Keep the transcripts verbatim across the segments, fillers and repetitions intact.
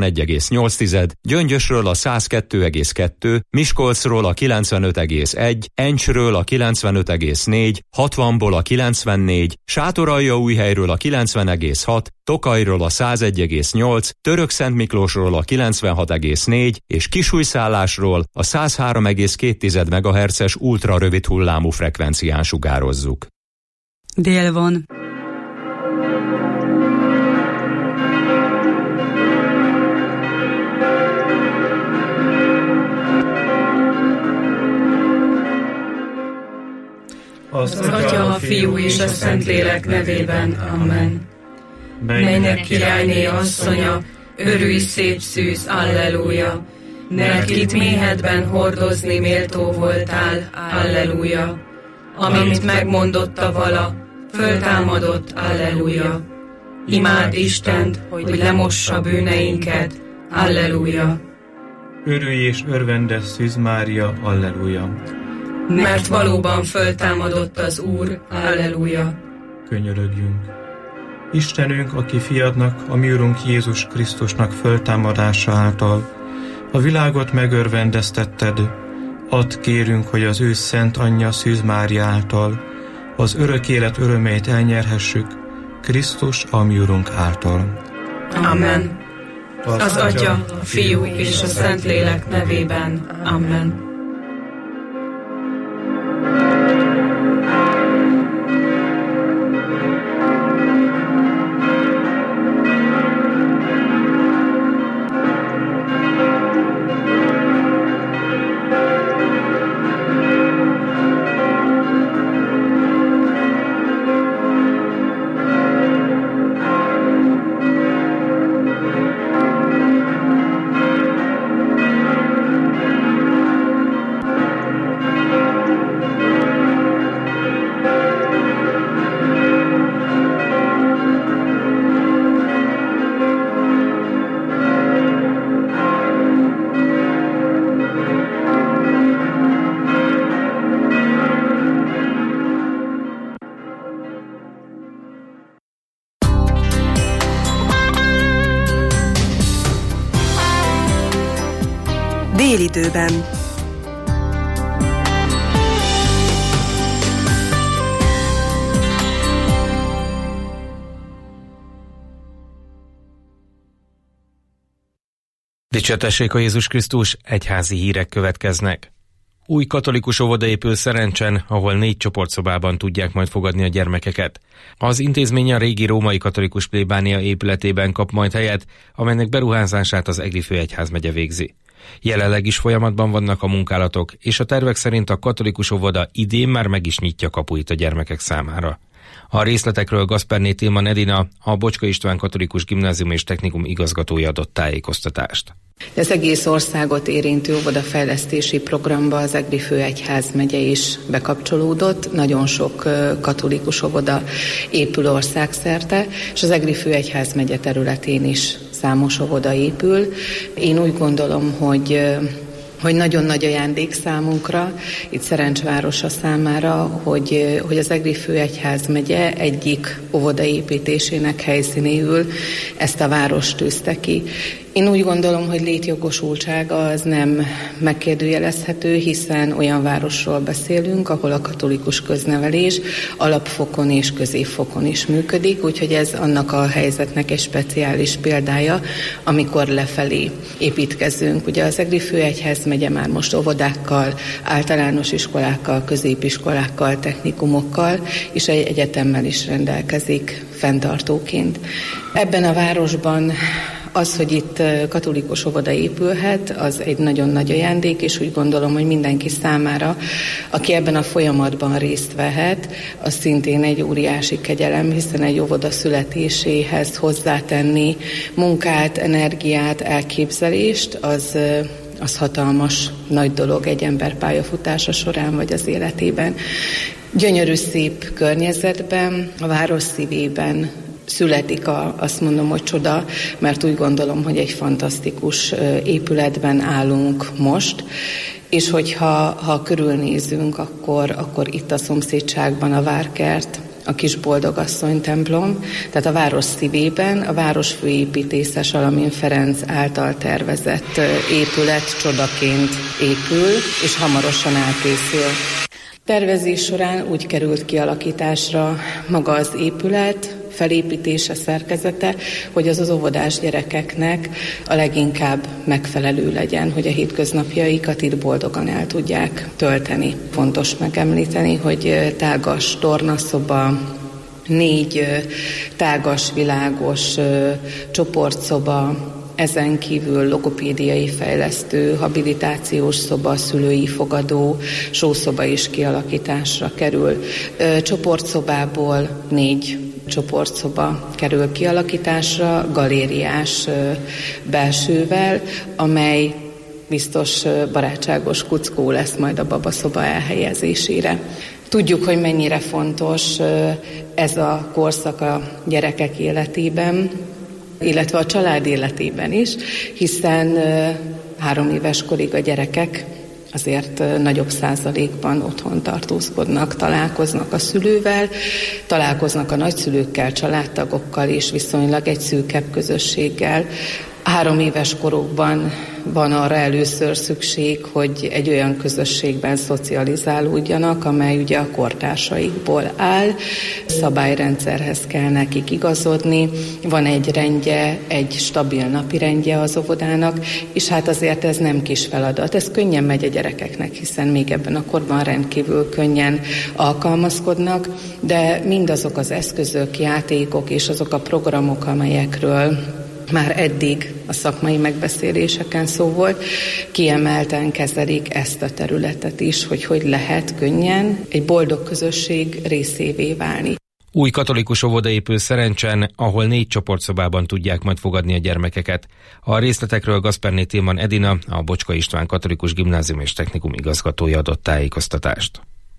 egy egész nyolc, Gyöngyösről a száz kettő egész kettő, Miskolcról a kilencvenöt egész egy, Encsről a kilencvenöt egész négy, hatvanból a kilencvennégy, Sátoraljaújhelyről a kilencven egész hat, Tokajról a száz egy egész nyolc, Törökszentmiklósról a kilencvenhat egész négy és Kisújszállásról a száz három egész két megahertzes ultrarövid hullámú frekvencián sugározzuk. Dél van. Az Atya, a Fiú és a Szentlélek nevében. Amen. Mennyek királyné asszonya, örülj szép szűz, alleluja! Mert kit méhedben hordozni méltó voltál, alleluja! Amint megmondotta vala, föltámadott, alleluja! Imád Istent, hogy lemossa bűneinket, alleluja! Örülj és örvendes Szűz Mária, alleluja! Mert valóban föltámadott az Úr, alleluja! Könyörögjünk! Istenünk, aki fiadnak, a mi Urunk Jézus Krisztusnak föltámadása által a világot megörvendeztetted, add kérünk, hogy az ő szent anyja Szűz Mária által az örök élet örömét elnyerhessük, Krisztus, a mi Urunk által. Amen. Az, az Atya, a Fiú és a Szentlélek nevében. Amen. Délidőben. Dicsértessék a Jézus Krisztus, egyházi hírek következnek. Új katolikus óvoda épül Szerencsen, ahol négy csoportszobában tudják majd fogadni a gyermekeket. Az intézmény a régi római katolikus plébánia épületében kap majd helyet, amelynek beruházását az Egri főegyházmegye végzi. Jelenleg is folyamatban vannak a munkálatok, és a tervek szerint a katolikus óvoda idén már meg is nyitja kapuit a gyermekek számára. A részletekről Gasperné Tilman Edina, a Bocska István Katolikus Gimnázium és Technikum igazgatója adott tájékoztatást. Az egész országot érintő óvodafejlesztési programba az Egri főegyházmegye is bekapcsolódott. Nagyon sok katolikus óvoda épül országszerte, és az Egri főegyházmegye területén is számos óvoda épül. Én úgy gondolom, hogy hogy nagyon nagy ajándék számunkra, itt Szerencsvárosa számára, hogy, hogy az Egri főegyházmegye egyik óvodaépítésének helyszínéül ezt a várost tűzte ki. Én úgy gondolom, hogy létjogosultsága az nem megkérdőjelezhető, hiszen olyan városról beszélünk, ahol a katolikus köznevelés alapfokon és középfokon is működik, úgyhogy ez annak a helyzetnek egy speciális példája, amikor lefelé építkezünk. Ugye az Egri főegyházmegye már most óvodákkal, általános iskolákkal, középiskolákkal, technikumokkal és egy egyetemmel is rendelkezik fenntartóként. Ebben a városban az, hogy itt katolikus óvoda épülhet, az egy nagyon nagy ajándék, és úgy gondolom, hogy mindenki számára, aki ebben a folyamatban részt vehet, az szintén egy óriási kegyelem, hiszen egy óvoda születéséhez hozzátenni munkát, energiát, elképzelést, az, az hatalmas nagy dolog egy ember pályafutása során, vagy az életében. Gyönyörű szép környezetben, a város szívében születik a, azt mondom, hogy csoda, mert úgy gondolom, hogy egy fantasztikus épületben állunk most, és hogyha ha körülnézünk, akkor, akkor itt a szomszédságban a Várkert, a Kis Boldogasszony templom, tehát a város szívében a város főépítésze Salamin Ferenc által tervezett épület csodaként épül, és hamarosan elkészül. Tervezés során úgy került kialakításra maga az épület, felépítése, szerkezete, hogy az az óvodás gyerekeknek a leginkább megfelelő legyen, hogy a hétköznapjaikat itt boldogan el tudják tölteni. Fontos megemlíteni, hogy tágas tornaszoba, négy tágas, világos csoportszoba, ezen kívül logopédiai fejlesztő, habilitációs szoba, szülői fogadó, sószoba is kialakításra kerül. Csoportszobából négy csoportszoba kerül kialakításra, galériás belsővel, amely biztos barátságos kuckó lesz majd a babaszoba elhelyezésére. Tudjuk, hogy mennyire fontos ez a korszak a gyerekek életében, illetve a család életében is, hiszen három éves korig a gyerekek azért nagyobb százalékban otthon tartózkodnak, találkoznak a szülővel, találkoznak a nagyszülőkkel, családtagokkal és viszonylag egy szűkebb közösséggel. Három éves korukban van arra először szükség, hogy egy olyan közösségben szocializálódjanak, amely ugye a kortársaikból áll, szabályrendszerhez kell nekik igazodni, van egy rendje, egy stabil napi rendje az óvodának, és hát azért ez nem kis feladat, ez könnyen megy a gyerekeknek, hiszen még ebben a korban rendkívül könnyen alkalmazkodnak, de mindazok az eszközök, játékok és azok a programok, amelyekről már eddig a szakmai megbeszéléseken szó volt, kiemelten kezelik ezt a területet is, hogy hogy lehet könnyen egy boldog közösség részévé válni. Új katolikus óvoda épül Szerencsen, ahol négy csoportszobában tudják majd fogadni a gyermekeket. A részletekről Gasperné Tilman Edina, a Bocska István Katolikus Gimnázium és Technikum igazgatója adott tájékoztatást.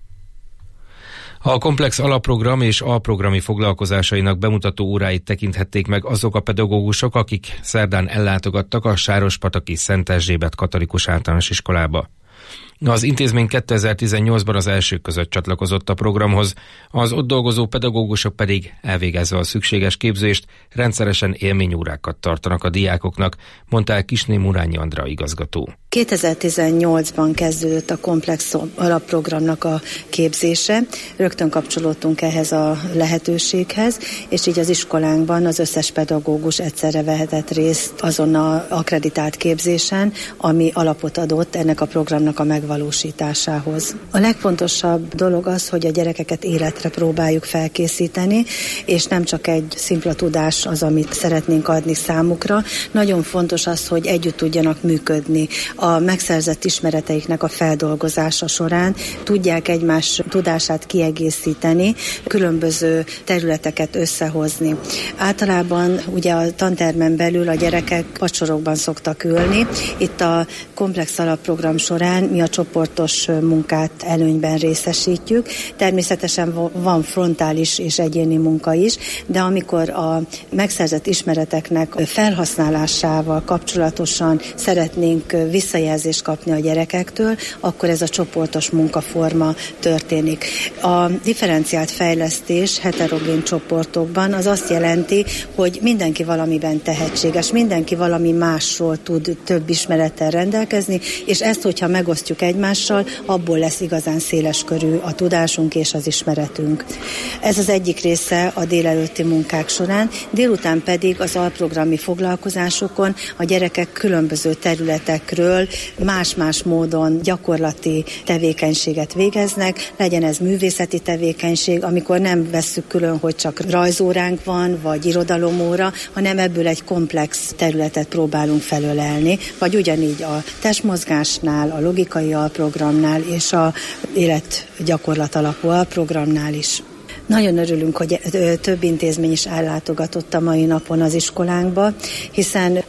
A komplex alapprogram és alprogrami foglalkozásainak bemutató óráit tekinthették meg azok a pedagógusok, akik szerdán ellátogattak a Sárospataki Szent Erzsébet Katolikus Általános Iskolába. Az intézmény kétezer-tizennyolcban az elsők között csatlakozott a programhoz, az ott dolgozó pedagógusok pedig elvégezve a szükséges képzést rendszeresen élményórákat tartanak a diákoknak, mondta el Kisné Murányi Andrea igazgató. kétezer-tizennyolcban kezdődött a komplex alapprogramnak a képzése, rögtön kapcsolódtunk ehhez a lehetőséghez, és így az iskolánkban az összes pedagógus egyszerre vehetett részt azon az akkreditált képzésen, ami alapot adott ennek a programnak a megvalósításához. A legfontosabb dolog az, hogy a gyerekeket életre próbáljuk felkészíteni, és nem csak egy szimpla tudás az, amit szeretnénk adni számukra. Nagyon fontos az, hogy együtt tudjanak működni. A megszerzett ismereteiknek a feldolgozása során tudják egymás tudását kiegészíteni, különböző területeket összehozni. Általában ugye a tantermen belül a gyerekek padsorokban szoktak ülni. Itt a komplex alapprogram során mi a csoportos munkát előnyben részesítjük. Természetesen van frontális és egyéni munka is, de amikor a megszerzett ismereteknek felhasználásával kapcsolatosan szeretnénk visszajelzést kapni a gyerekektől, akkor ez a csoportos munkaforma történik. A differenciált fejlesztés heterogén csoportokban az azt jelenti, hogy mindenki valamiben tehetséges, mindenki valami másról tud több ismerettel rendelkezni, és ezt, hogyha megosztjuk egymással, abból lesz igazán széles körű a tudásunk és az ismeretünk. Ez az egyik része a délelőtti munkák során, délután pedig az alprogrami foglalkozásokon a gyerekek különböző területekről más-más módon gyakorlati tevékenységet végeznek, legyen ez művészeti tevékenység, amikor nem vesszük külön, hogy csak rajzóránk van, vagy irodalomóra, hanem ebből egy komplex területet próbálunk felölelni, vagy ugyanígy a testmozgásnál, a logikai alprogramnál és a életgyakorlat alapú alprogramnál is. Nagyon örülünk, hogy több intézmény is ellátogatott a mai napon az iskolánkba, hiszen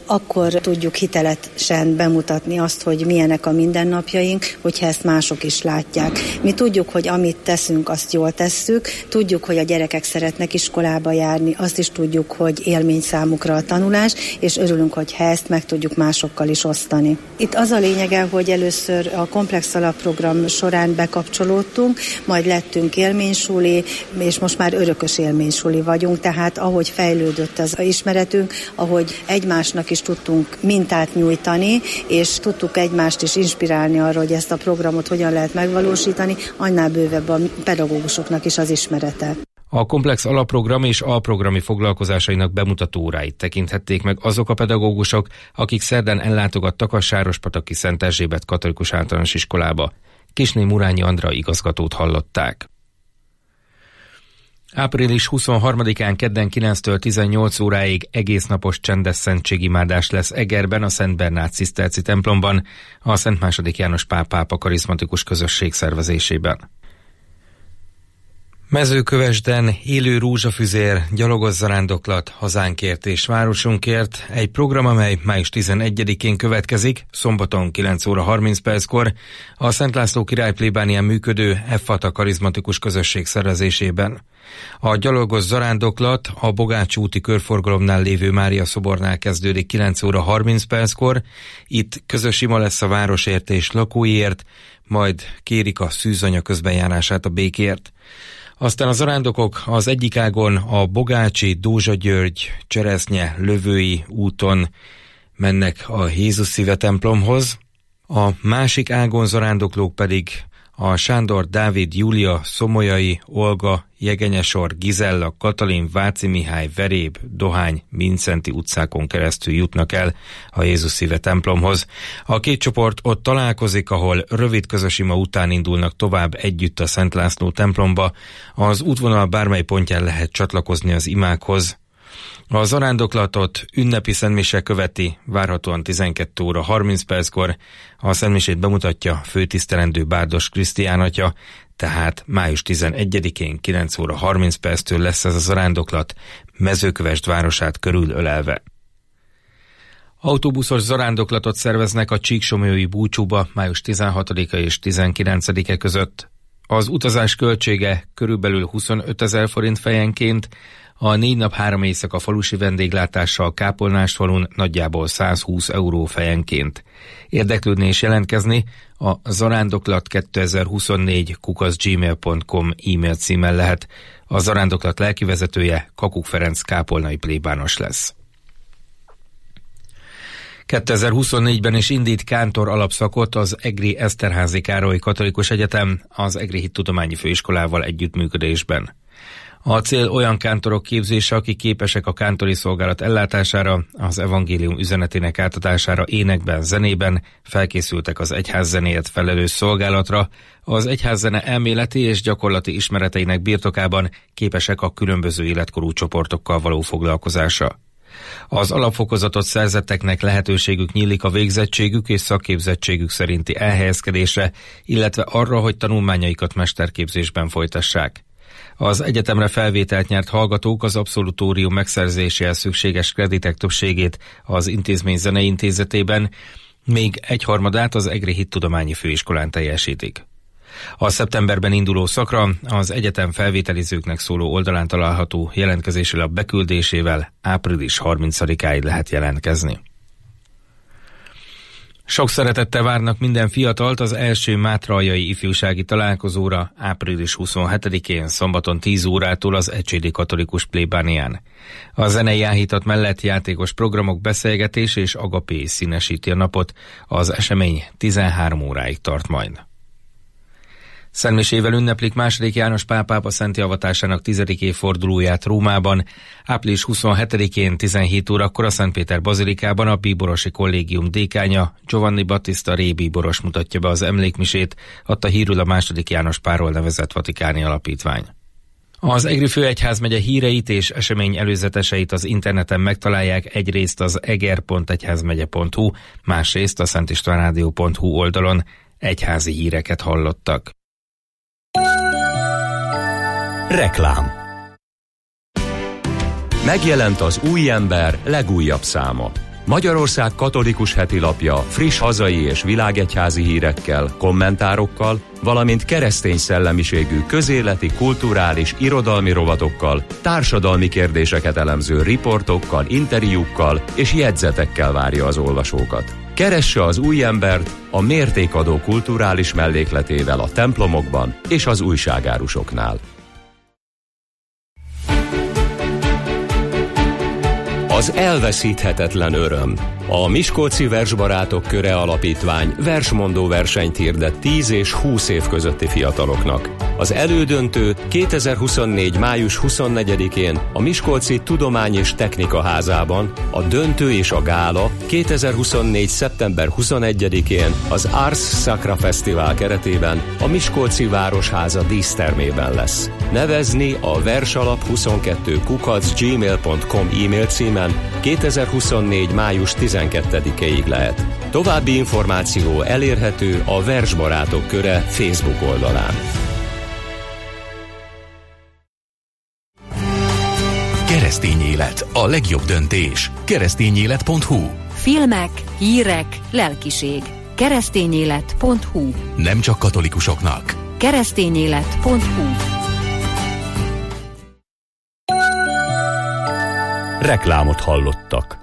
akkor tudjuk hitelesen bemutatni azt, hogy milyenek a mindennapjaink, hogyha ezt mások is látják. Mi tudjuk, hogy amit teszünk, azt jól tesszük, tudjuk, hogy a gyerekek szeretnek iskolába járni, azt is tudjuk, hogy élmény számukra a tanulás, és örülünk, hogyha ezt meg tudjuk másokkal is osztani. Itt az a lényege, hogy először a komplex alapprogram során bekapcsolódtunk, majd lettünk élménysuli, és most már örökös élménysuli vagyunk, tehát ahogy fejlődött az ismeretünk, ahogy egymásnak is tudtunk mintát nyújtani, és tudtuk egymást is inspirálni arra, hogy ezt a programot hogyan lehet megvalósítani, annál bővebb a pedagógusoknak is az ismerete. A komplex alapprogram és alprogrami foglalkozásainak bemutató óráit tekinthették meg azok a pedagógusok, akik szerdán ellátogattak a Sárospataki Szent Erzsébet Katolikus Általános Iskolába. Kisné Murányi Andra igazgatót hallották. április huszonharmadikán kedden kilenctől tizennyolc óráig egésznapos csendes szentségimádás lesz Egerben, a Szent Bernát Ciszterci templomban, a Szent második János Pál pápa karizmatikus közösség szervezésében. Mezőkövesden élő rózsafüzér, gyalogos zarándoklat, hazánkért és városunkért, egy program, amely május tizenegyedikén következik, szombaton kilenc óra harminc perckor, a Szent László király plébánián működő Effata karizmatikus közösség szervezésében. A gyalogos zarándoklat a Bogács úti körforgalomnál lévő Mária szobornál kezdődik kilenc óra harminc perckor, itt közös ima lesz a városért és lakóiért, majd kérik a szűzanya közbenjárását a békért. Aztán a zarándokok az egyik ágon a Bogácsi, Dózsa György, Cseresznye, Lövői úton mennek a Jézus Szíve templomhoz, a másik ágon zarándoklók pedig a Sándor, Dávid, Júlia, Szomolyai, Olga, Jegenyesor, Gizella, Katalin, Váci Mihály, Veréb, Dohány, Mincenti utcákon keresztül jutnak el a Jézus Szíve templomhoz. A két csoport ott találkozik, ahol rövid közös ima után indulnak tovább együtt a Szent László templomba. Az útvonal bármely pontján lehet csatlakozni az imákhoz. A zarándoklatot ünnepi szentmise követi, várhatóan tizenkét óra harminc perckor. A szentmisét bemutatja főtisztelendő Bárdos Krisztián atya, tehát május tizenegyedikén kilenc óra harminc perctől lesz ez a zarándoklat, Mezőkövesd városát körülölelve. Autóbuszos zarándoklatot szerveznek a Csíksomlyói búcsúba május tizenhatodika és tizenkilencedike között. Az utazás költsége körülbelül huszonötezer forint fejenként, a négy nap három éjszaka falusi vendéglátással Kápolnásfalun nagyjából százhúsz euró fejenként. Érdeklődni és jelentkezni a zarándoklat kétezer-huszonnégy kukac gmail pont com e-mail címmel lehet. A zarándoklat lelkivezetője Kakuk Ferenc kápolnai plébános lesz. kétezer-huszonnégyben is indít kántor alapszakot az Egri Eszterházy Károly Katolikus Egyetem az Egri Hittudományi Főiskolával együttműködésben. A cél olyan kántorok képzése, akik képesek a kántori szolgálat ellátására, az evangélium üzenetének átadására énekben, zenében, felkészültek az egyházzenéért felelős szolgálatra, az egyházzene elméleti és gyakorlati ismereteinek birtokában képesek a különböző életkorú csoportokkal való foglalkozásra. Az alapfokozatot szerzetteknek lehetőségük nyílik a végzettségük és szakképzettségük szerinti elhelyezkedésre, illetve arra, hogy tanulmányaikat mesterképzésben folytassák. Az egyetemre felvételt nyert hallgatók az abszolutórium megszerzéséhez szükséges kreditek többségét az intézmény zenei intézetében, még egyharmadát az Egri Hittudományi Főiskolán teljesítik. A szeptemberben induló szakra az egyetem felvételizőknek szóló oldalán található jelentkezési lap beküldésével április harmincadikáig lehet jelentkezni. Sok szeretettel várnak minden fiatalt az első mátraljai ifjúsági találkozóra április huszonhetedikén szombaton tíz órától az Ecsédi Katolikus plébánián. A zenei áhítat mellett játékos programok, beszélgetés és agapé színesíti a napot, az esemény tizenhárom óráig tart majd. Szentmisével ünneplik második János Pál pápa szenti avatásának tizedik évfordulóját Rómában. április huszonhetedikén tizenhét órakor a Szentpéter bazilikában a bíborosi kollégium dékánya Giovanni Battista Ré bíboros mutatja be az emlékmisét, adta hírül a második János Pálról nevezett vatikáni alapítvány. Az Egri főegyházmegye híreit és esemény előzeteseit az interneten megtalálják, egyrészt az eger pont egyházmegye pont hu, másrészt a szentistvánrádió pont hu oldalon. Egyházi híreket hallottak. Reklám. Megjelent az új ember legújabb száma. Magyarország katolikus hetilapja friss hazai és világegyházi hírekkel, kommentárokkal, valamint keresztény szellemiségű közéleti, kulturális, irodalmi rovatokkal, társadalmi kérdéseket elemző riportokkal, interjúkkal és jegyzetekkel várja az olvasókat. Keresse az új embert a mértékadó kulturális mellékletével a templomokban és az újságárusoknál. Az elveszíthetetlen öröm. A Miskolci Versbarátok Köre Alapítvány versmondó versenyt hirdet tíz és húsz év közötti fiataloknak. Az elődöntő kétezer-huszonnégy. május huszonnegyedikén a Miskolci Tudomány és Technika Házában, a döntő és a gála kétezer-huszonnégy. szeptember huszonegyedikén az Ars Sacra Fesztivál keretében a Miskolci Városháza dísztermében lesz. Nevezni a versalap huszonkettő kukac gmail pont com e-mail címen kétezer-huszonnégy. május tizenkettedikéig lehet. További információ elérhető a Versbarátok Köre Facebook oldalán. Keresztény élet, a legjobb döntés. keresztényélet pont hu. Filmek, hírek, lelkiség. keresztényélet pont hu. Nem csak katolikusoknak. keresztényélet pont hu. Reklámot hallottak.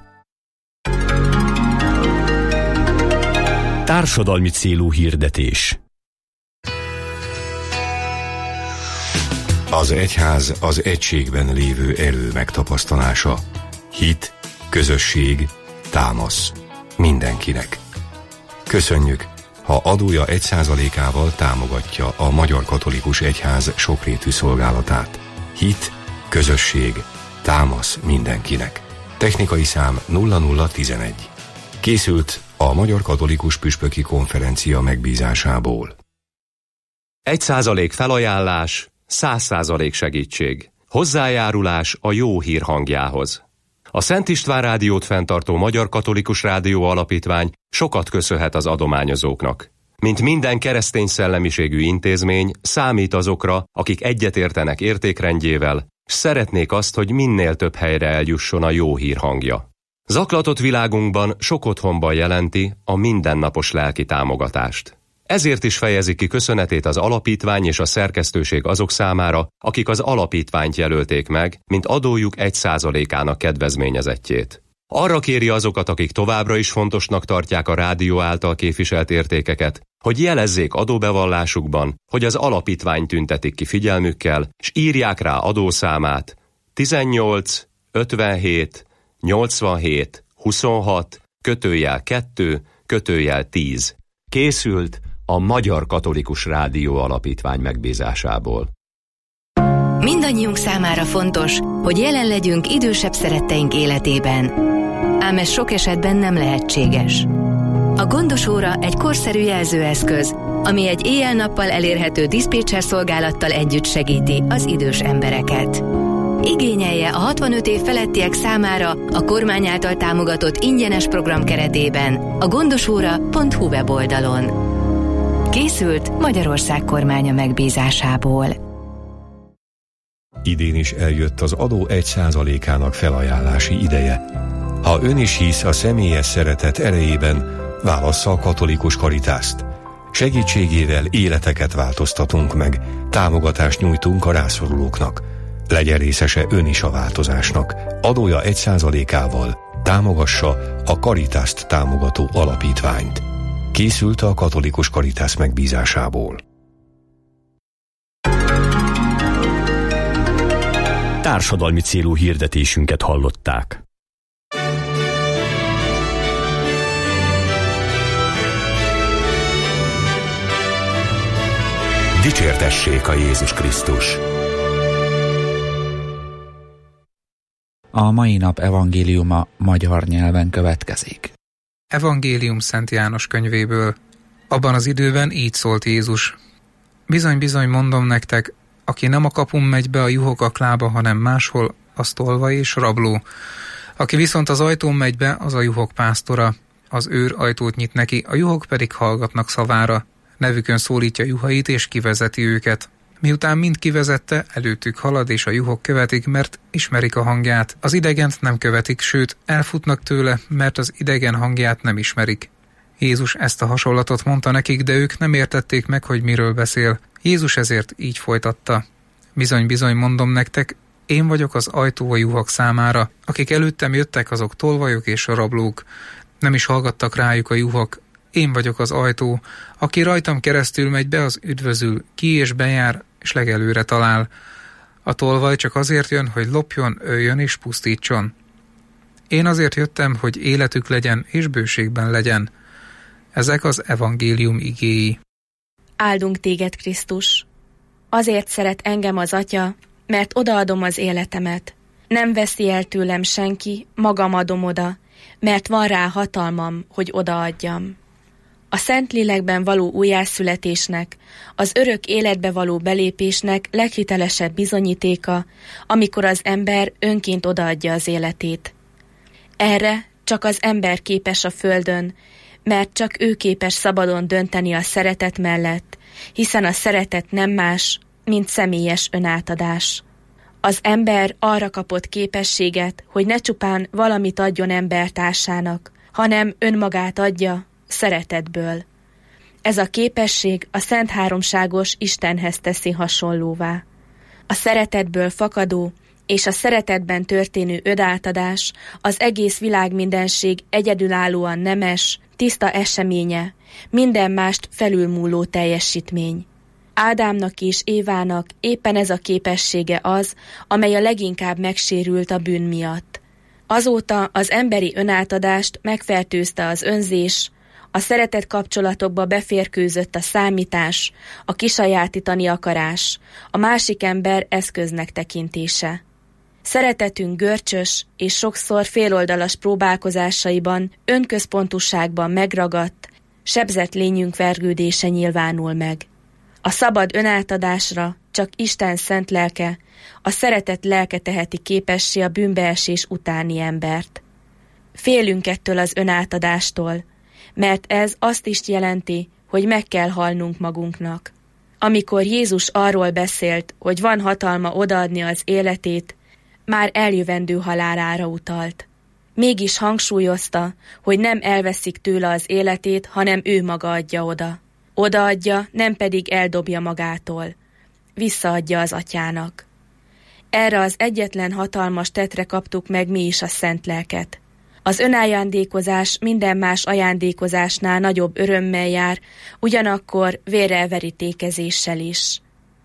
Társadalmi célú hirdetés. Az egyház az egységben lévő erő megtapasztalása. Hit, közösség, támasz. Mindenkinek. Köszönjük, ha adója egy százalékával támogatja a Magyar Katolikus Egyház sokrétű szolgálatát. Hit, közösség, támasz mindenkinek. Technikai szám nulla nulla tizenegy. Készült a Magyar Katolikus Püspöki Konferencia megbízásából. Egy százalék felajánlás, száz százalék segítség. Hozzájárulás a jó hír hangjához. A Szent István Rádiót fenntartó Magyar Katolikus Rádió Alapítvány sokat köszönhet az adományozóknak. Mint minden keresztény szellemiségű intézmény, számít azokra, akik egyetértenek értékrendjével, s szeretnék azt, hogy minél több helyre eljusson a jó hír hangja. Zaklatott világunkban sok otthonban jelenti a mindennapos lelki támogatást. Ezért is fejezi ki köszönetét az alapítvány és a szerkesztőség azok számára, akik az alapítványt jelölték meg, mint adójuk egy százalékának kedvezményezettjét. Arra kéri azokat, akik továbbra is fontosnak tartják a rádió által képviselt értékeket, hogy jelezzék adóbevallásukban, hogy az alapítvány tüntetik ki figyelmükkel, s írják rá adószámát tizennyolc ötvenhét nyolcvanhét huszonhat kötőjel kettő kötőjel tíz. Készült a Magyar Katolikus Rádió Alapítvány megbízásából. Mindannyiunk számára fontos, hogy jelen legyünk idősebb szeretteink életében. Ám ez sok esetben nem lehetséges. A gondos óra egy korszerű jelzőeszköz, ami egy éjjel-nappal elérhető diszpécser szolgálattal együtt segíti az idős embereket. Igényelje a hatvanöt év felettiek számára a kormány által támogatott ingyenes program keretében a gondosóra pont hu weboldalon. Készült Magyarország kormánya megbízásából. Idén is eljött az adó egy százalékának felajánlási ideje. Ha ön is hisz a személyes szeretet erejében, válassza a katolikus Karitászt. Segítségével életeket változtatunk meg, támogatást nyújtunk a rászorulóknak. Legyen részese ön is a változásnak. Adója egy százalékával támogassa a Karitászt támogató alapítványt. Készült a katolikus Karitász megbízásából. Társadalmi célú hirdetésünket hallották. Dicsértessék a Jézus Krisztus! A mai nap evangéliuma magyar nyelven következik. Evangélium Szent János könyvéből. Abban az időben így szólt Jézus. Bizony-bizony mondom nektek, aki nem a kapun megy be a juhok aklába, hanem máshol, az tolva és rabló. Aki viszont az ajtón megy be, az a juhok pásztora. Az őr ajtót nyit neki, a juhok pedig hallgatnak szavára. Nevükön szólítja juhait és kivezeti őket. Miután mind kivezette, előttük halad, és a juhok követik, mert ismerik a hangját. Az idegent nem követik, sőt, elfutnak tőle, mert az idegen hangját nem ismerik. Jézus ezt a hasonlatot mondta nekik, de ők nem értették meg, hogy miről beszél. Jézus ezért így folytatta. Bizony-bizony mondom nektek, én vagyok az ajtó a juhok számára. Akik előttem jöttek, azok tolvajok és rablók. Nem is hallgattak rájuk a juhok. Én vagyok az ajtó. Aki rajtam keresztül megy be, az üdvözül. Ki és bejár, és legelőre talál. A tolvaj csak azért jön, hogy lopjon, öljön és pusztítson. Én azért jöttem, hogy életük legyen, és bőségben legyen. Ezek az evangélium igéi. Áldunk téged, Krisztus! Azért szeret engem az Atya, mert odaadom az életemet. Nem veszi el tőlem senki, magam adom oda, mert van rá hatalmam, hogy odaadjam. A Szentlélekben való újjászületésnek, az örök életbe való belépésnek leghitelesebb bizonyítéka, amikor az ember önként odaadja az életét. Erre csak az ember képes a földön, mert csak ő képes szabadon dönteni a szeretet mellett, hiszen a szeretet nem más, mint személyes önátadás. Az ember arra kapott képességet, hogy ne csupán valamit adjon embertársának, hanem önmagát adja szeretetből. Ez a képesség a Szent Háromságos Istenhez teszi hasonlóvá. A szeretetből fakadó és a szeretetben történő önátadás az egész világmindenség egyedülállóan nemes, tiszta eseménye, minden mást felülmúló teljesítmény. Ádámnak és Évának éppen ez a képessége az, amely a leginkább megsérült a bűn miatt. Azóta az emberi önátadást megfertőzte az önzés, a szeretet kapcsolatokba beférkőzött a számítás, a kisajátítani akarás, a másik ember eszköznek tekintése. Szeretetünk görcsös és sokszor féloldalas próbálkozásaiban, önközpontúságban megragadt, sebzett lényünk vergődése nyilvánul meg. A szabad önátadásra csak Isten szent lelke, a szeretet lelke teheti képessé a bűnbeesés utáni embert. Félünk ettől az önátadástól, mert ez azt is jelenti, hogy meg kell halnunk magunknak. Amikor Jézus arról beszélt, hogy van hatalma odaadni az életét, már eljövendő halálára utalt. Mégis hangsúlyozta, hogy nem elveszik tőle az életét, hanem ő maga adja oda. Odaadja, nem pedig eldobja magától. Visszaadja az Atyának. Erre az egyetlen hatalmas tettre kaptuk meg mi is a szent lelket. Az önajándékozás minden más ajándékozásnál nagyobb örömmel jár, ugyanakkor vérrelverítékezéssel is.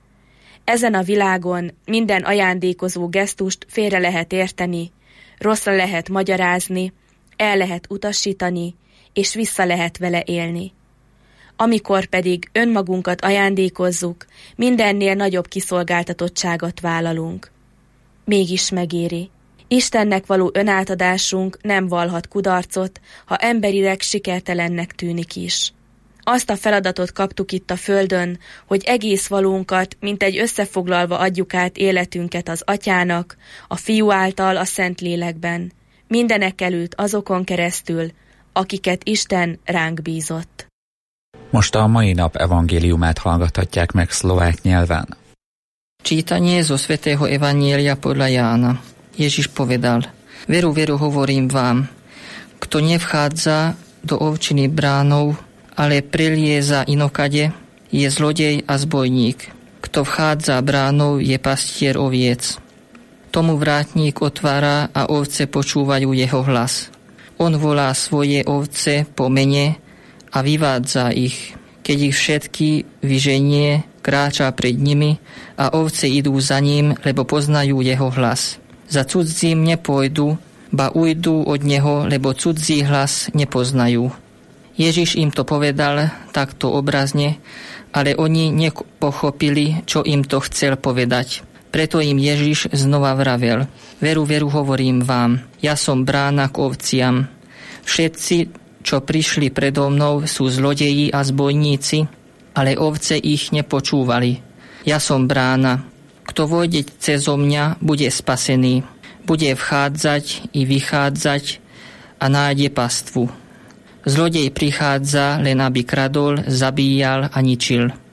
Ezen a világon minden ajándékozó gesztust félre lehet érteni, rosszra lehet magyarázni, el lehet utasítani, és vissza lehet vele élni. Amikor pedig önmagunkat ajándékozzuk, mindennél nagyobb kiszolgáltatottságot vállalunk. Mégis megéri. Istennek való önátadásunk nem vallhat kudarcot, ha emberileg sikertelennek tűnik is. Azt a feladatot kaptuk itt a földön, hogy egész valónkat, mint egy összefoglalva adjuk át életünket az Atyának, a Fiú által a Szentlélekben, mindenekelőtt azokon keresztül, akiket Isten ránk bízott. Most a mai nap evangéliumát hallgathatják meg szlovák nyelven. Čítanie zo svätého Evanjelia podľa Jána. Ježiš povedal: Veru, veru hovorím vám, kto nevchádza do ovčiny bránou, ale prelieza inokade, je zlodej a zbojník. Kto vchádza bránou, je pastier oviec. Tomu vrátník otvára a ovce počúvajú jeho hlas. On volá svoje ovce po mene a vyvádza ich. Keď ich všetky vyženie, kráča pred nimi a ovce idú za ním, lebo poznajú jeho hlas. Za cudzím nepôjdu, ba ujdú od neho, lebo cudzí hlas nepoznajú. Ježiš im to povedal takto obrazne, ale oni nepochopili, čo im to chcel povedať. Preto im Ježiš znova vravel: Veru, veru hovorím vám, ja som brána k ovciam. Všetci, čo prišli predo mnou, sú zlodeji a zbojníci, ale ovce ich nepočúvali. Ja som brána. Kto vojde cezo mňa, bude spasený. Bude vchádzať i vychádzať a nájde pastvu. Zlodej prichádza len aby kradol, zabíjal a ničil.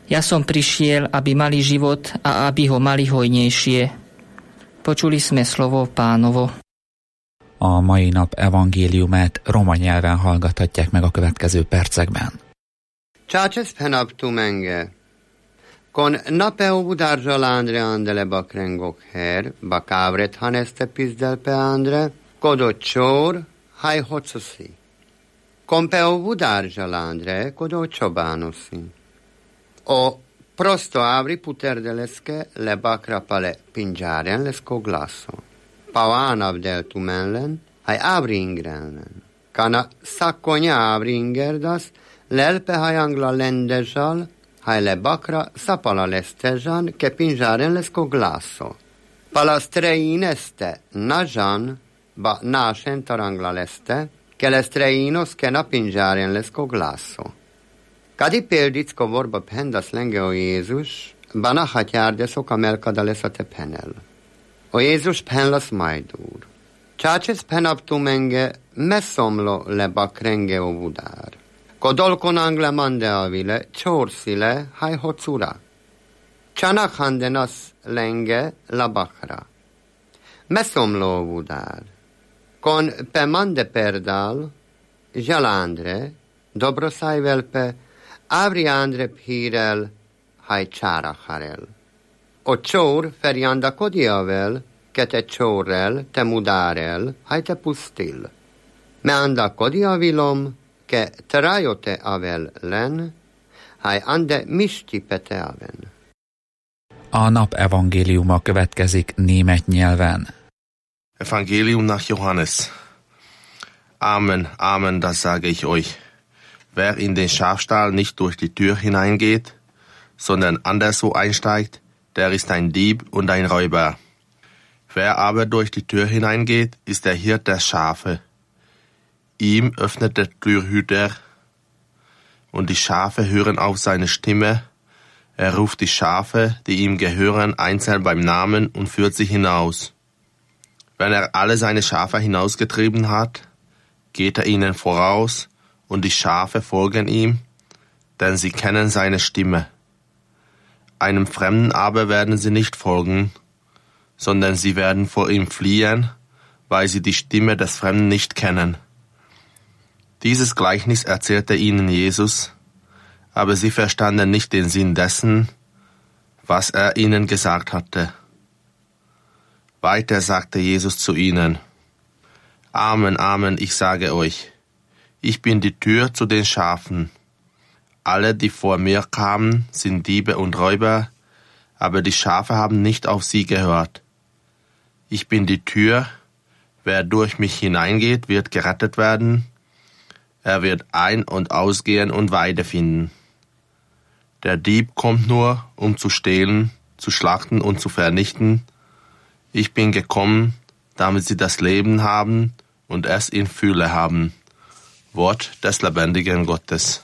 Ja som prišiel, aby mali život a aby ho mali hojnejšie. Počuli sme slovo Pánovo. A mai nap evangéliumát roma nyelven hallgathatják meg a következő percekben. Csácses penaptu menge. Kon napeo budarja landre andele bakrengok her, bakávret haneste pizdel pe andre, kodot csor, haj hocosi. Kon peo budarja landre, kodot csobánosi. O prosto avri puterdeleske le bakra pale pinjaren lesko glaso. Paván abdeltu mellen, haj avri ingrelnen. Kana szakkonya avri ingerdas, lelpe hajangla lendezsal, haj le bakra szapala lesztezsan, ke pinjaren lesko glaso. Palastrein este najan, ba násen tarangla leste, ke lestreinos ke na pinjaren lesko glaso. Kadi példicko vorba pendas lenge o Jézus, ba nahatjárde szoka melkada leszate penel. O Jézus penlas majdúr. Csácses penaptu menge messzomlo le bakrenge o budár. Kodolkonang le mande avile, csórszile, haj hocura. Csanak handenas lenge la bakra. Messzomlo o budár. Kon pe mande perdal, zsalándre, dobroszájvelpe, Avriandre pírel, haj csáracharel. O csór ferjanda kodiavel, ke te csórrel, te mudárel, haj te pusztil. Me anda kodiavilom, ke te rajote avel len, haj ande misti pete aven. A nap evangéliuma következik német nyelven. Evangelium nach Johannes. Amen, Amen, das sage ich euch. Wer in den Schafstall nicht durch die Tür hineingeht, sondern anderswo einsteigt, der ist ein Dieb und ein Räuber. Wer aber durch die Tür hineingeht, ist der Hirt der Schafe. Ihm öffnet der Türhüter, und die Schafe hören auf seine Stimme. Er ruft die Schafe, die ihm gehören, einzeln beim Namen und führt sie hinaus. Wenn er alle seine Schafe hinausgetrieben hat, geht er ihnen voraus, und die Schafe folgen ihm, denn sie kennen seine Stimme. Einem Fremden aber werden sie nicht folgen, sondern sie werden vor ihm fliehen, weil sie die Stimme des Fremden nicht kennen. Dieses Gleichnis erzählte ihnen Jesus, aber sie verstanden nicht den Sinn dessen, was er ihnen gesagt hatte. Weiter sagte Jesus zu ihnen: Amen, Amen, ich sage euch, ich bin die Tür zu den Schafen. Alle, die vor mir kamen, sind Diebe und Räuber, aber die Schafe haben nicht auf sie gehört. Ich bin die Tür, wer durch mich hineingeht, wird gerettet werden. Er wird ein- und ausgehen und Weide finden. Der Dieb kommt nur, um zu stehlen, zu schlachten und zu vernichten. Ich bin gekommen, damit sie das Leben haben und es in Fülle haben. Wort des lebendigen Gottes.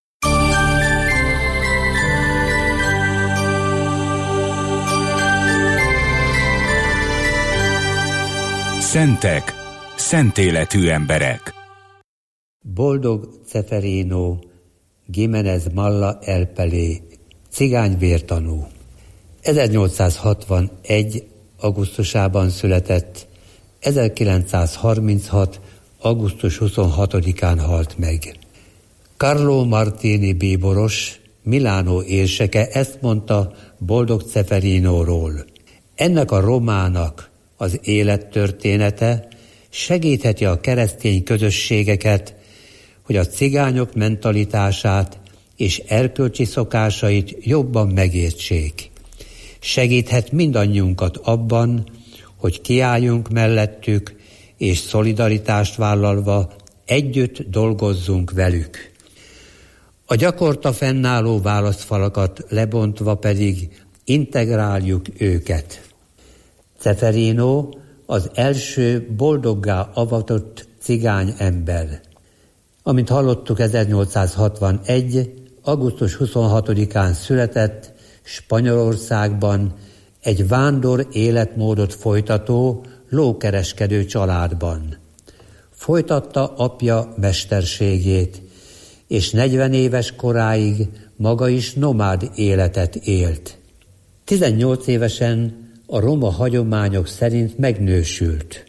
Szentek, szentéletű emberek. Boldog Ceferino, Gimenez Malla Elpelé, cigányvértanú. ezernyolcszázhatvanegy. augusztusában született, ezerkilencszázharminchat. augusztus huszonhatodikán halt meg. Carlo Martini bíboros, Milánó érseke ezt mondta Boldog Ceferinóról: ennek a romának az élettörténete segítheti a keresztény közösségeket, hogy a cigányok mentalitását és erkölcsi szokásait jobban megértsék. Segíthet mindannyiunkat abban, hogy kiálljunk mellettük, és szolidaritást vállalva együtt dolgozzunk velük. A gyakorta fennálló válaszfalakat lebontva pedig integráljuk őket. Ceferino az első boldoggá avatott cigány ember. Amint hallottuk, ezernyolcszázhatvanegy. augusztus huszonhatodikán született Spanyolországban egy vándor életmódot folytató lókereskedő családban. Folytatta apja mesterségét, és negyven éves koráig maga is nomád életet élt. tizennyolc évesen a roma hagyományok szerint megnősült.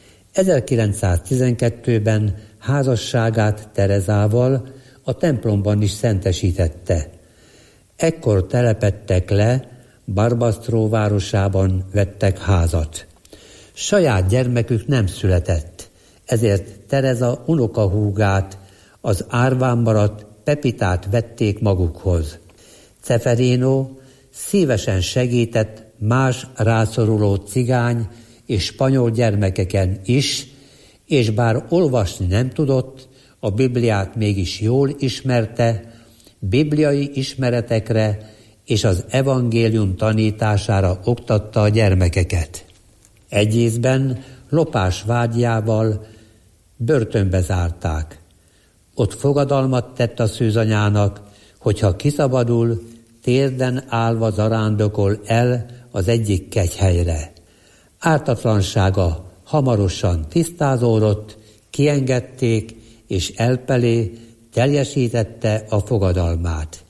ezerkilencszáztizenkettőben házasságát Terezával a templomban is szentesítette. Ekkor telepedtek le, Barbastro városában vettek házat. Saját gyermekük nem született, ezért Tereza unokahúgát, az árván maradt Pepitát vették magukhoz. Ceferino szívesen segített más rászoruló cigány és spanyol gyermekeken is, és bár olvasni nem tudott, a Bibliát mégis jól ismerte, bibliai ismeretekre és az evangélium tanítására oktatta a gyermekeket. Egy ízben lopás vágyával börtönbe zárták. Ott fogadalmat tett a szűzanyának, hogyha kiszabadul, térden állva zarándokol el az egyik kegyhelyre. Ártatlansága hamarosan tisztázódott, kiengedték, és elpelé teljesítette a fogadalmát.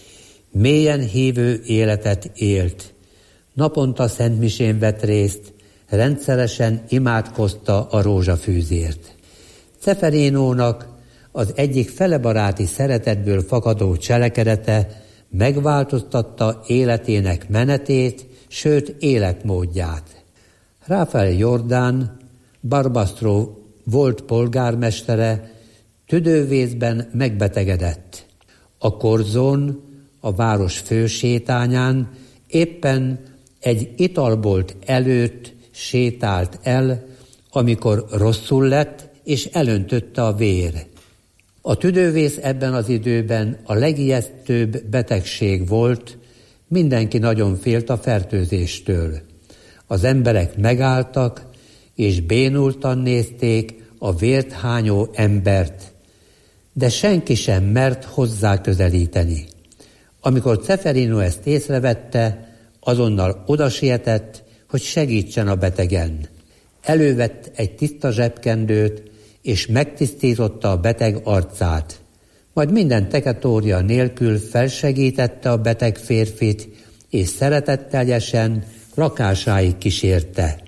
Mélyen hívő életet élt, naponta szentmisén vett részt, rendszeresen imádkozta a rózsafűzért. Ceferinónak az egyik felebaráti szeretetből fakadó cselekedete megváltoztatta életének menetét, sőt életmódját. Rafael Jordán, Barbastro volt polgármestere, tüdővészben megbetegedett. A korzón, a város fősétányán éppen egy italbolt előtt sétált el, amikor rosszul lett, és elöntötte a vér. A tüdővész ebben az időben a legijesztőbb betegség volt, mindenki nagyon félt a fertőzéstől. Az emberek megálltak, és bénultan nézték a vért hányó embert, de senki sem mert hozzá közelíteni. Amikor Ceferino ezt észrevette, azonnal odasietett, hogy segítsen a betegen. Elővett egy tiszta zsebkendőt, és megtisztította a beteg arcát. Majd minden teketória nélkül felsegítette a beteg férfit, és szeretetteljesen lakásáig kísérte.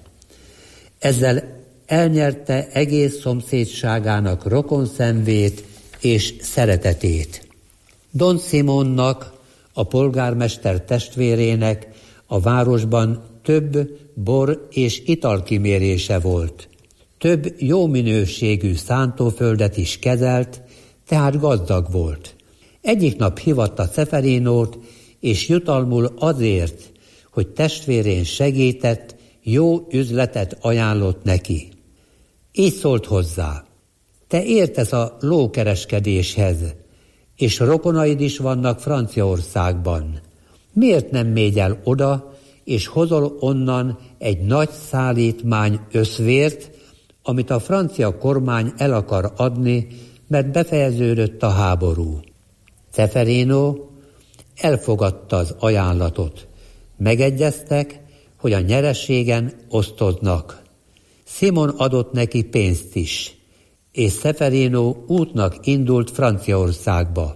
Ezzel elnyerte egész szomszédságának rokonszenvét és szeretetét. Don Simonnak, a polgármester testvérének a városban több bor és italkimérése volt. Több jó minőségű szántóföldet is kezelt, tehát gazdag volt. Egyik nap hívatta Ceferinót, és jutalmul azért, hogy testvérén segített, jó üzletet ajánlott neki. Így szólt hozzá: te értesz a lókereskedéshez, és rokonaid is vannak Franciaországban. Miért nem mégy el oda, és hozol onnan egy nagy szállítmány összvért, amit a francia kormány el akar adni, mert befejeződött a háború. Ceferino elfogadta az ajánlatot. Megegyeztek, hogy a nyereségen osztoznak. Simon adott neki pénzt is, és Ceferino útnak indult Franciaországba.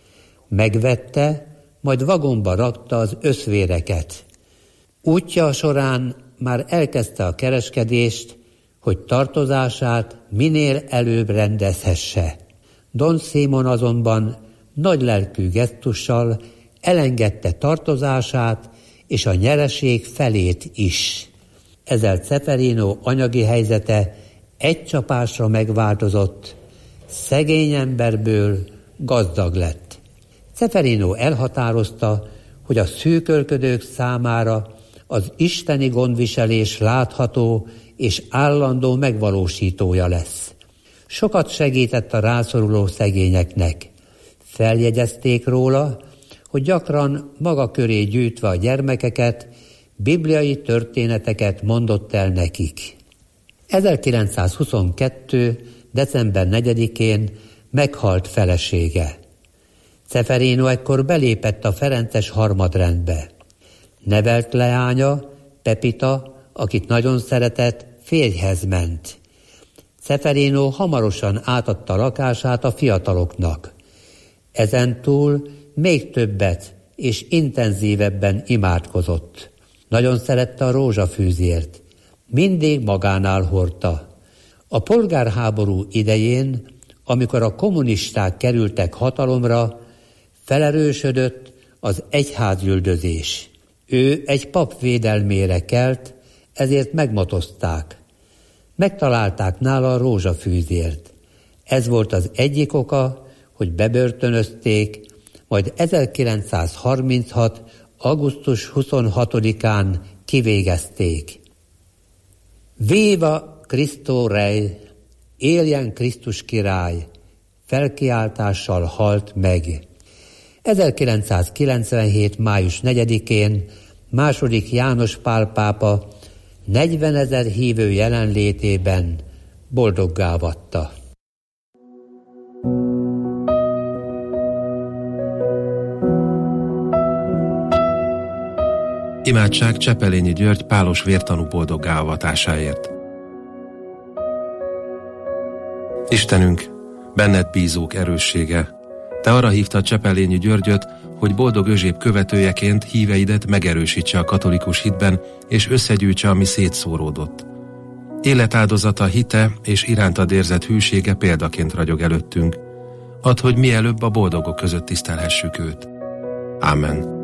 Megvette, majd vagonba rakta az összvéreket. Útja során már elkezdte a kereskedést, hogy tartozását minél előbb rendezhesse. Don Simon azonban nagylelkű gesztussal elengedte tartozását és a nyereség felét is. Ezzel Ceferino anyagi helyzete egy csapásra megváltozott, szegény emberből gazdag lett. Ceferino elhatározta, hogy a szűkölködők számára az isteni gondviselés látható és állandó megvalósítója lesz. Sokat segített a rászoruló szegényeknek. Feljegyezték róla, hogy gyakran maga köré gyűjtve a gyermekeket, bibliai történeteket mondott el nekik. ezerkilencszázhuszonkettő. december negyedikén meghalt felesége. Ceferino ekkor belépett a ferences harmadrendbe. Nevelt leánya, Pepita, akit nagyon szeretett, férjhez ment. Ceferino hamarosan átadta lakását a fiataloknak. Ezentúl még többet és intenzívebben imádkozott. Nagyon szerette a rózsafűzért, mindig magánál hordta. A polgárháború idején, amikor a kommunisták kerültek hatalomra, felerősödött az egyházüldözés. Ő egy pap védelmére kelt, ezért megmotozták. Megtalálták nála a rózsafűzért. Ez volt az egyik oka, hogy bebörtönözték, majd ezerkilencszázharminchat. augusztus huszonhatodikán kivégezték. Viva Cristo Rey, éljen Krisztus király, felkiáltással halt meg. ezerkilencszázkilencvenhét. május negyedikén második János Pál pápa negyvenezer hívő jelenlétében boldoggá avatta. Imádság Csepelényi György pálos vértanú boldoggá avatásáért. Istenünk, benned bízók erőssége, te arra hívtad Csepelényi Györgyöt, hogy boldog Özséb követőjeként híveidet megerősítse a katolikus hitben, és összegyűjtse, ami szétszóródott. Életáldozata, hite és irántad érzett hűsége példaként ragyog előttünk. Add, hogy mielőbb a boldogok között tisztelhessük őt. Ámen.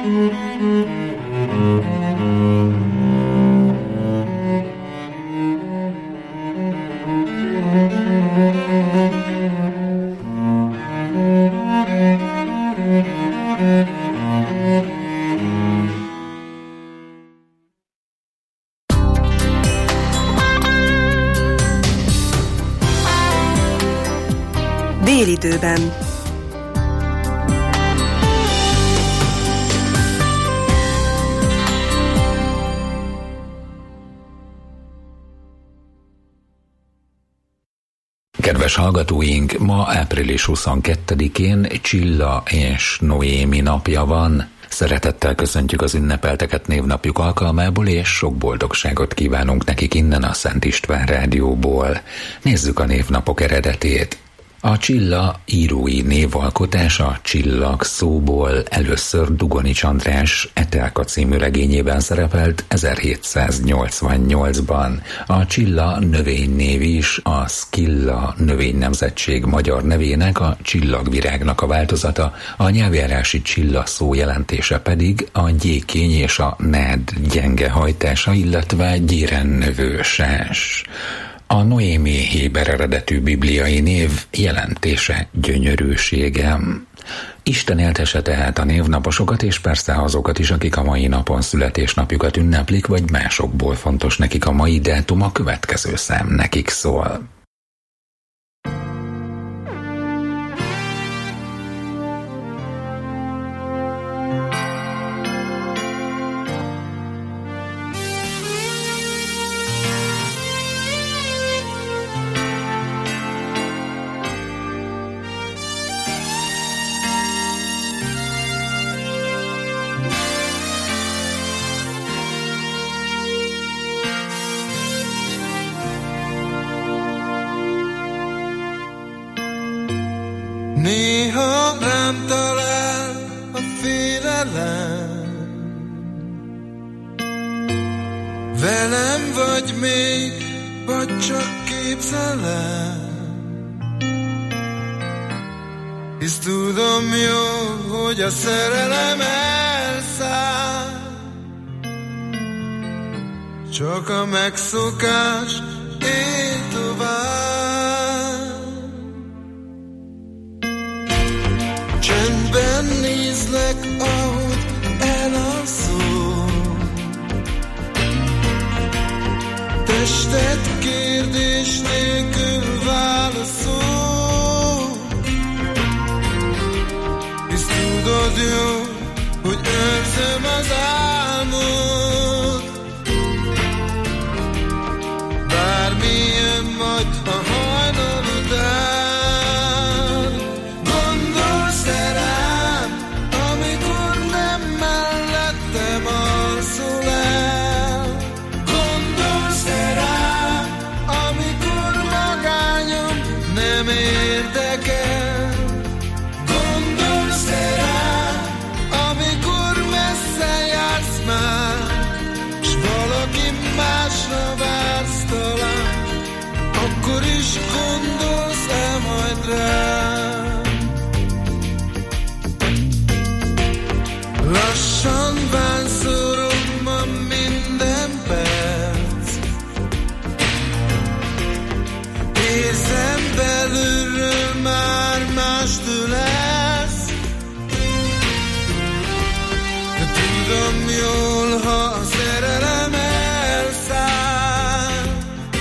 Délidőben. Kedves hallgatóink, ma április huszonkettedikén Csilla és Noémi napja van. Szeretettel köszöntjük az ünnepelteket névnapjuk alkalmából, és sok boldogságot kívánunk nekik innen a Szent István Rádióból. Nézzük a névnapok eredetét. A Csilla írói névalkotás a csillag szóból először Dugonics András Etelka című regényében szerepelt ezerhétszáznyolcvannyolcban. A Csilla növénynév is a Szkilla növénynemzetség magyar nevének, a csillagvirágnak a változata, a nyelvjárási Csilla szó jelentése pedig a gyékény és a nád gyenge hajtása, illetve gyéren növő sás. A Noémi héber eredetű bibliai név jelentése gyönyörűségem. Isten éltesse tehát a névnaposokat, és persze azokat is, akik a mai napon születésnapjukat ünneplik, vagy másokból fontos nekik a mai dátum, a következő szám nekik szól. Néha rám talál a félelem, velem vagy még, vagy csak képzelem. Hisz tudom jó, hogy a szerelem elszáll, csak a megszokás él tovább. Csendben nézlek, ahogy elalszol, tested kérdés nélkül válaszol. Hisz tudod jó, hogy őrzöm az álmod, bármilyen majd a hajnal után. Akkor is gondolsz-e majd rám? Lassan vánszorom ma minden perc, érzem belülről már mástől lesz. De tudom jól, ha a szerelem elszáll,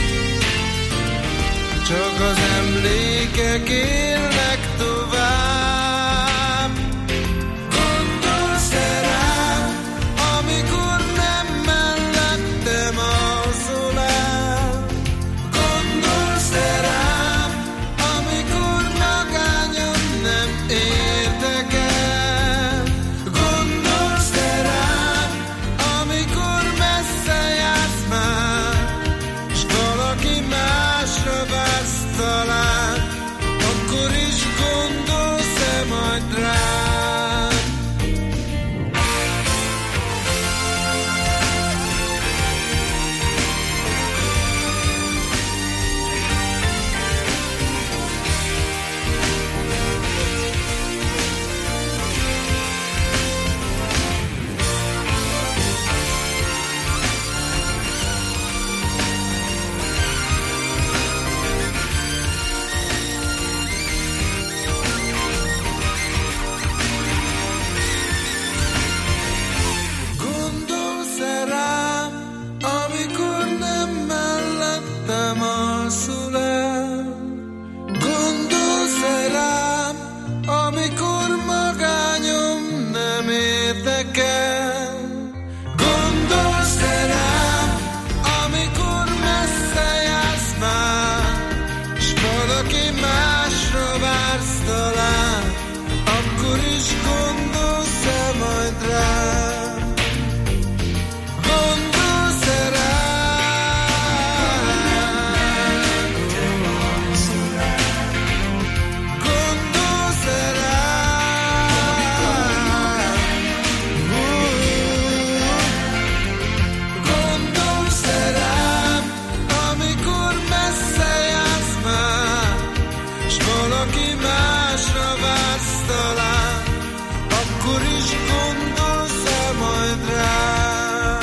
csak az emlékek élnek tovább. Gondolsz-e rám, amikor nem mellettem alszol el? Gondolsz-e rám, amikor magányon nem értek el? Gondolsz-e rám, amikor nekem. Gondolsz-e rám, amikor messze jársz már, s valaki másra vársz talán, akkor is gondolsz-e majd rám? Gondolsz-e rám? Gondolsz-e rám? Gondolsz-e rám, amikor messze jársz már, s valaki másra vársz talán, akkor is gondolsz-e majd rám?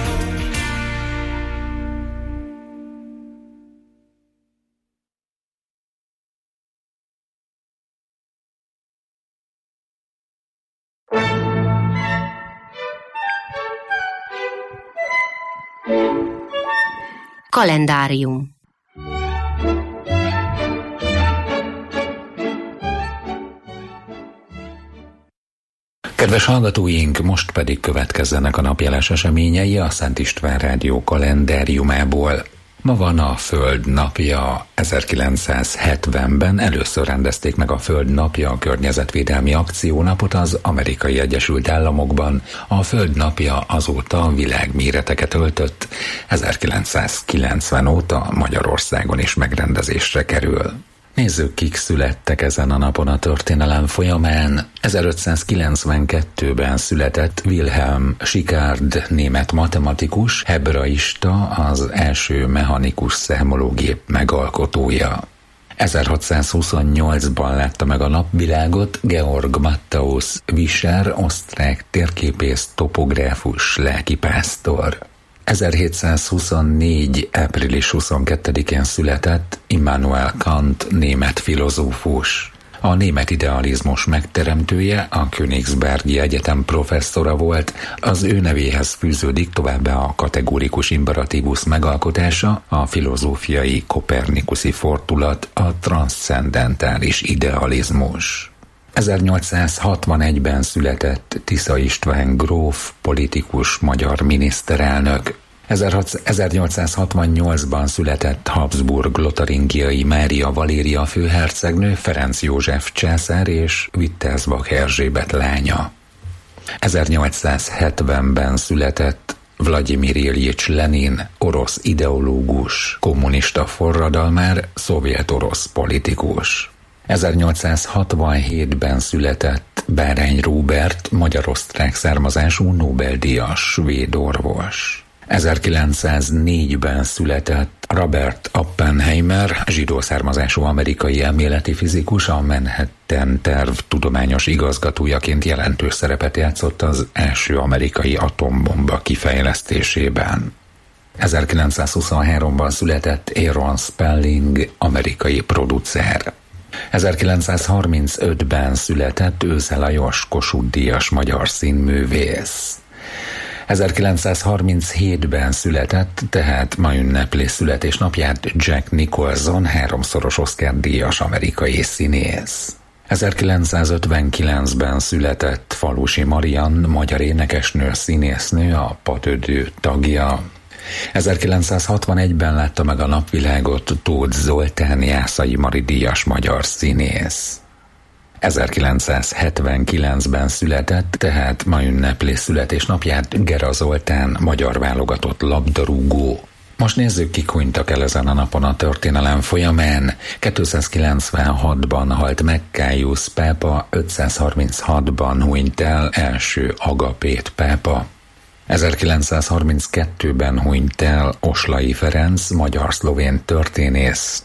Kalendárium. Kedves hallgatóink, most pedig következzenek a napjeles eseményei a Szent István Rádió kalendáriumából. Ma van a Föld napja. ezerkilencszázhetvenben először rendezték meg a Föld napja a környezetvédelmi akciónapot az Amerikai Egyesült Államokban. A Föld napja azóta világméreteket öltött. ezerkilencszázkilencven óta Magyarországon is megrendezésre kerül. Nézzük, kik születtek ezen a napon a történelem folyamán. ezerötszázkilencvenkettőben született Wilhelm Schickard, német matematikus, hebraista, az első mechanikus számológép megalkotója. ezerhatszázhuszonnyolcban látta meg a napvilágot Georg Matthaus Vischer, osztrák térképész, topográfus, lelkipásztor. ezerhétszázhuszonnégy. április huszonkettedikén született Immanuel Kant, német filozófus. A német idealizmus megteremtője, a Königsbergi Egyetem professzora volt, az ő nevéhez fűződik továbbá a kategórikus imperatívus megalkotása, a filozófiai kopernikuszi fordulat, a transzcendentális idealizmus. ezernyolcszázhatvanegyben született Tisza István gróf, politikus, magyar miniszterelnök. ezernyolcszázhatvannyolcban született Habsburg-lotaringiai Mária Valéria főhercegnő, Ferenc József császár és Wittelsbach Erzsébet lánya. ezernyolcszázhetvenben született Vladimir Iljics Lenin, orosz ideológus, kommunista forradalmár, szovjet-orosz politikus. ezernyolcszázhatvanhétben született Bárány Róbert, magyar-osztrák származású Nobel-díjas svéd orvos. ezerkilencszáznégyben született Robert Oppenheimer, zsidó származású amerikai elméleti fizikus, a Manhattan terv tudományos igazgatójaként jelentős szerepet játszott az első amerikai atombomba kifejlesztésében. ezerkilencszázhuszonháromban született Aaron Spelling, amerikai producer. ezerkilencszázharmincötben született Őze Lajos, Kossuth-díjas magyar színművész. ezerkilencszázharminchétben született, tehát ma ünnepli születésnapját Jack Nicholson, háromszoros Oscar-díjas amerikai színész. ezerkilencszázötvenkilencben született Falusi Marian, magyar énekesnő, színésznő, a Patődő tagja. ezerkilencszázhatvanegyben látta meg a napvilágot Tóth Zoltán, Jászai Mari díjas magyar színész. ezerkilencszázhetvenkilencben született, tehát ma ünnepli születésnapját Gera Zoltán, magyar válogatott labdarúgó. Most nézzük, kik hunytak el ezen a napon a történelem folyamán. kétszázkilencvenhatban halt meg Caius pápa, ötszázharminchatban hunyt el első Agapét pápa. ezerkilencszázharminckettőben hunyt el Oslai Ferenc, magyar-szlovén történész.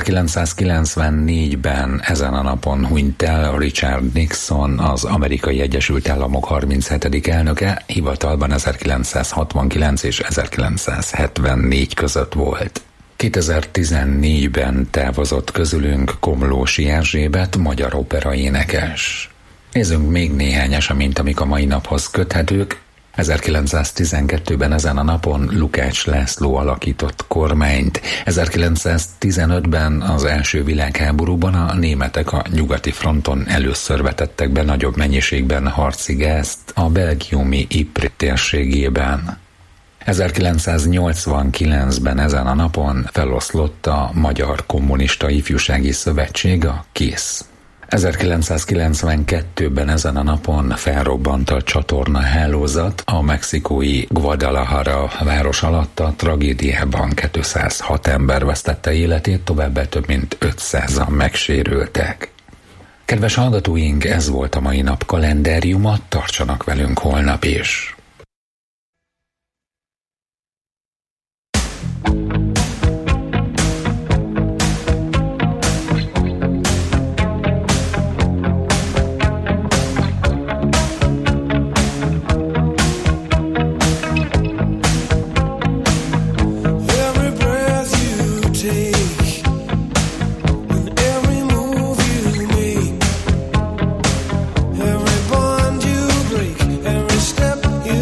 ezerkilencszázkilencvennégyben ezen a napon hunyt el Richard Nixon, az Amerikai Egyesült Államok harminchetedik elnöke, hivatalban ezerkilencszázhatvankilenc és ezerkilencszázhetvennégy között volt. kétezer-tizennégyben távozott közülünk Komlósi Erzsébet, magyar operaénekes. Nézzünk még néhány eseményt, amik a mai naphoz köthetők. ezerkilencszáztizenkettőben ezen a napon Lukács László alakított kormányt. ezerkilencszáztizenötben az első világháborúban a németek a nyugati fronton először vetettek be nagyobb mennyiségben harci gázt a belgiumi Ypres térségében. ezerkilencszáznyolcvankilencben ezen a napon feloszlott a Magyar Kommunista Ifjúsági Szövetség, a KISZ. ezerkilencszázkilencvenkettőben ezen a napon felrobbant a csatornahálózat a mexikói Guadalajara város alatt. A tragédiában kétszázhat ember vesztette életét, továbbá több mint ötszázan megsérültek. Kedves hallgatóink, ez volt a mai nap kalendáriuma, tartsanak velünk holnap is! Every bond you break, every step you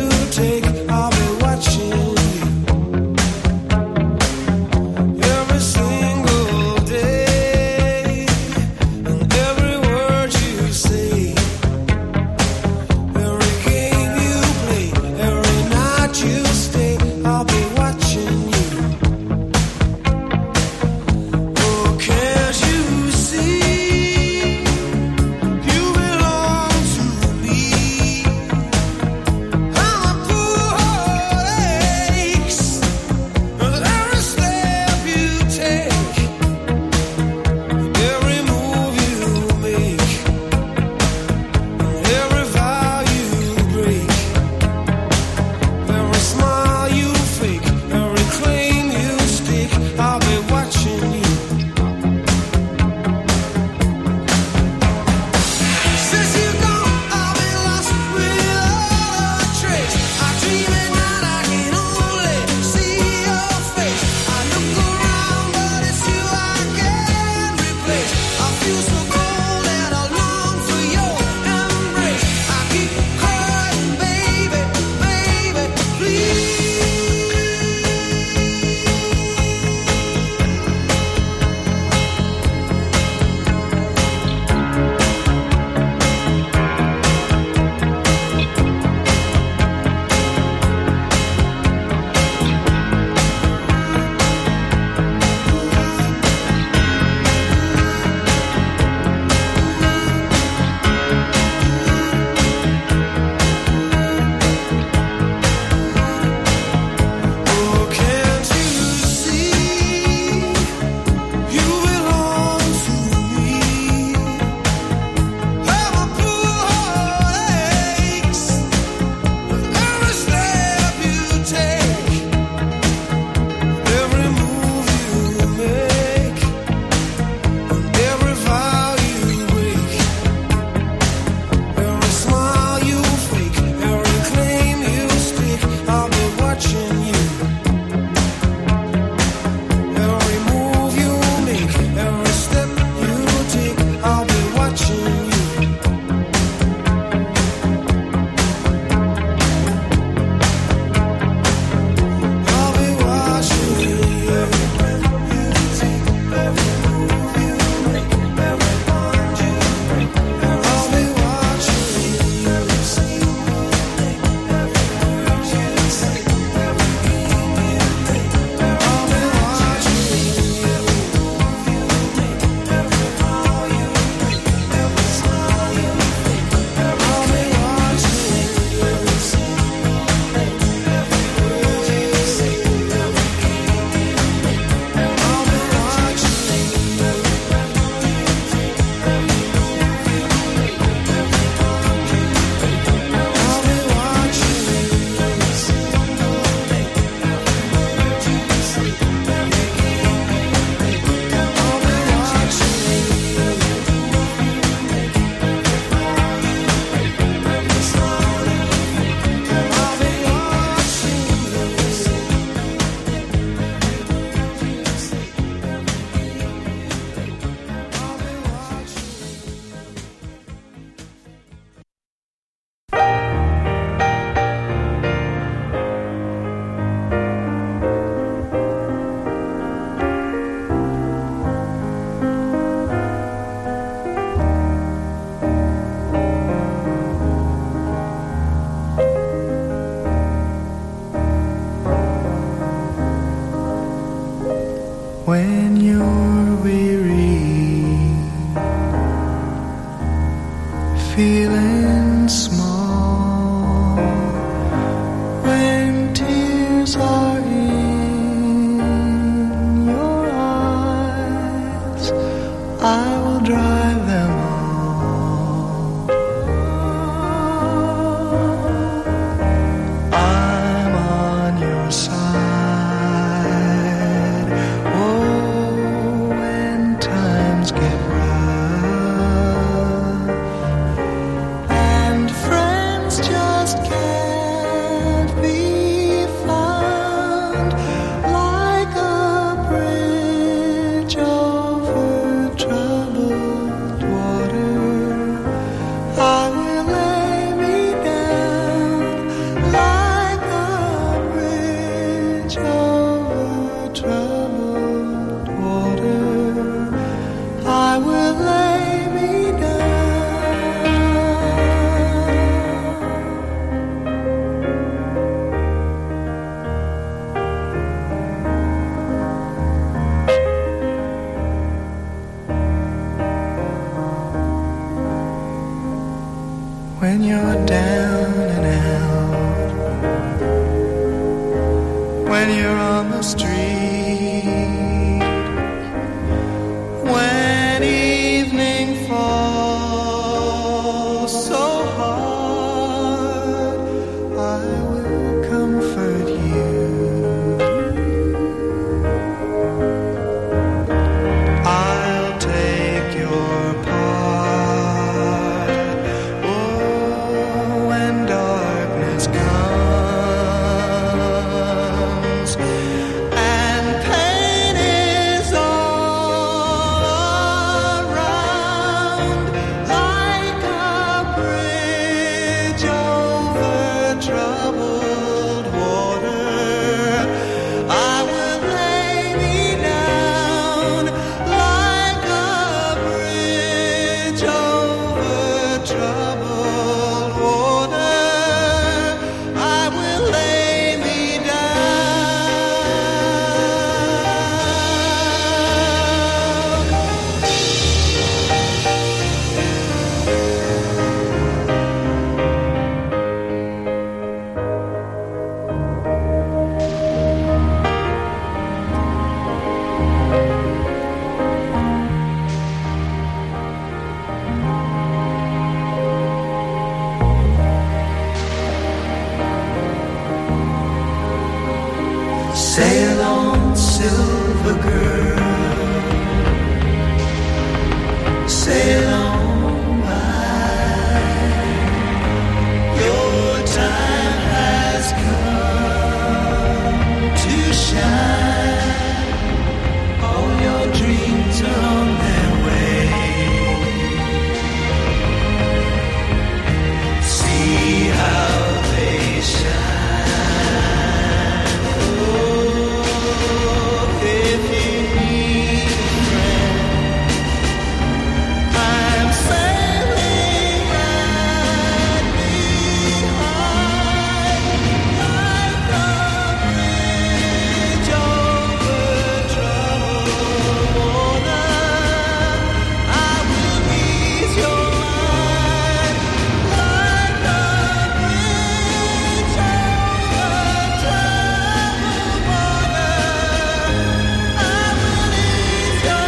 when you're weary, feeling small, when tears are in your eyes, I will dry them all. I'm on your side. Oh, when times get rough and friends just can't be found, like a bridge over troubled water, I will lay me down. Like a bridge over troubled water, I will lay me down. When you're down and out, when you're on the street, when evening falls so hard, I will comfort you. I'll take your part. Oh, when darkness comes and pain is all around, like a bridge over troubled water, I will lay me down. Like a bridge over troubled water, I will lay me sail on, silver girl, sail on by. Your time has come to shine. All your dreams are on their way. See how they shine. If you need a friend, I'm sailing right behind. Like a bridge over troubled water, I will ease your mind. Like a bridge over troubled water, I will ease your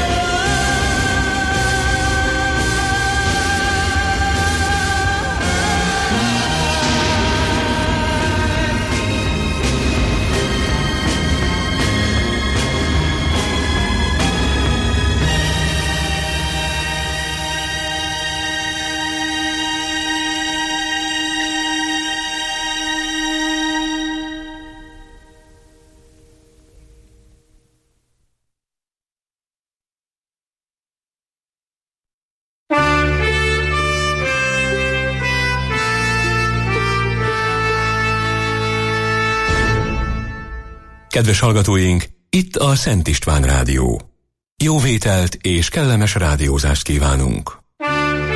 Kedves hallgatóink, itt a Szent István Rádió. Jó vételt és kellemes rádiózást kívánunk!